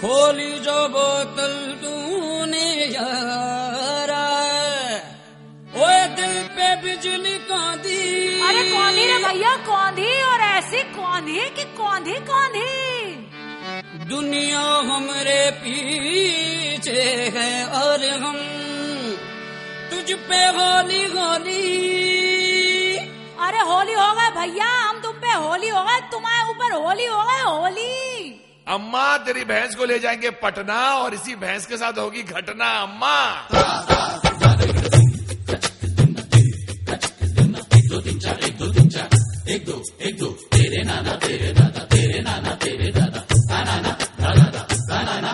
खोली जो बोतल तूने यारा, ओए दिल पे बिजली कौंधी। अरे कौंधी रे भैया, कौंधी, और ऐसी कौंधी कि कौंधी कौंधी। दुनिया हमरे पीछे है और हम तुझ पे होली होली। अरे होली हो गए भैया, हम तुम पे होली हो गए, तुम्हारे ऊपर होली हो गए, होली। अम्मा तेरी भैंस को ले जाएंगे पटना और इसी भैंस के साथ होगी घटना। अम्मा एक दो तेरे नाना तेरे दादा, तेरे नाना तेरे दादा, नाना दादा नाना।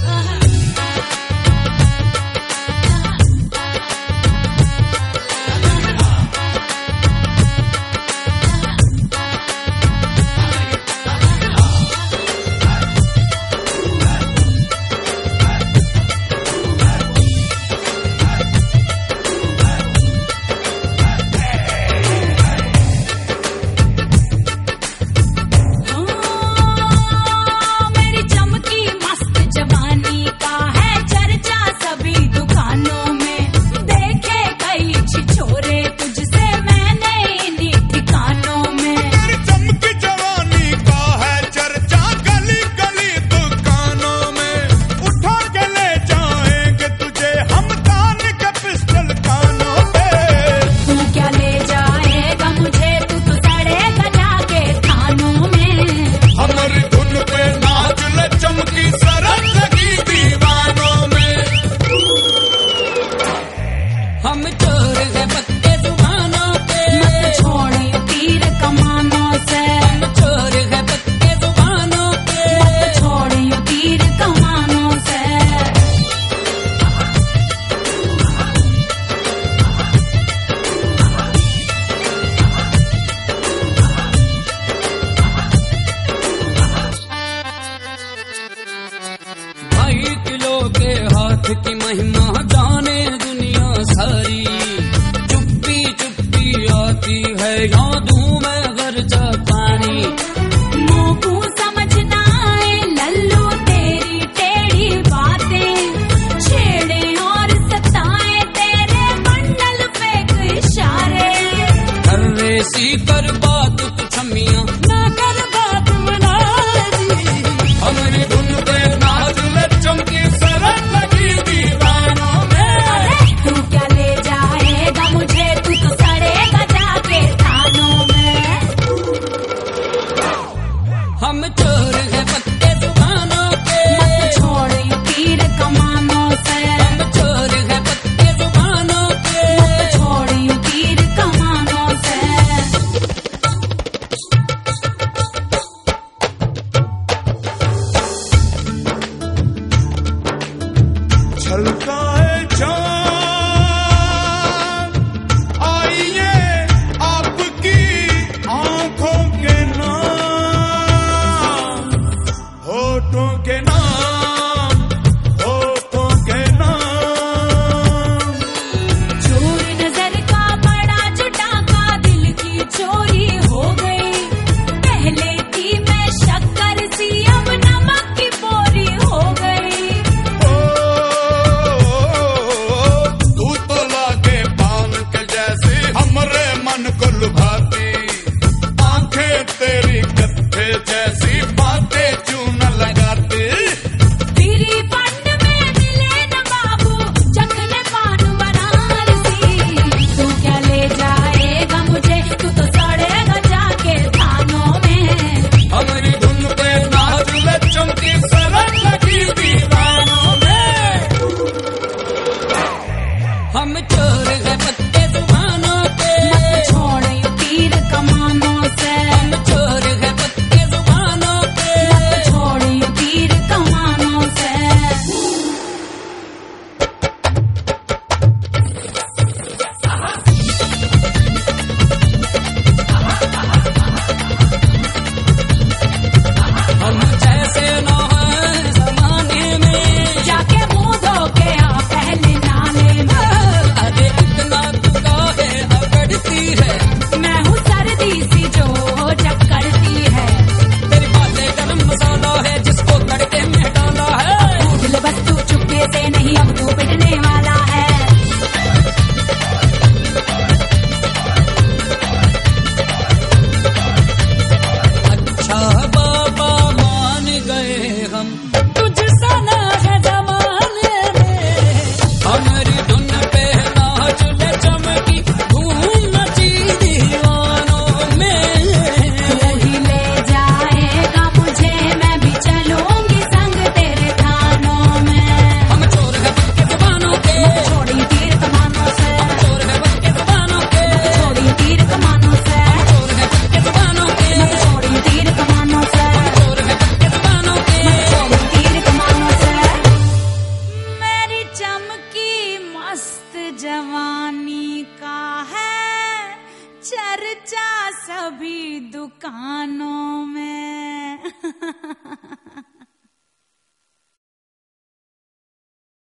की महिमा जाने दुनिया सारी, चुप्पी चुप्पी आती है यादों में गर्जा पानी। मोकू समझना है लल्लू तेरी टेढ़ी बातें, छेड़े और सताए तेरे मंडल पे इशारे। हर्रे सी कर बात कुछ मियां ना कर बात बना दी, हमने धुन पे नाच ले चमकी सरक लगी दीवानों में। तू क्या ले जाएगा मुझे, तू तो सड़ेगा जाके थानों में। हम चोर हैं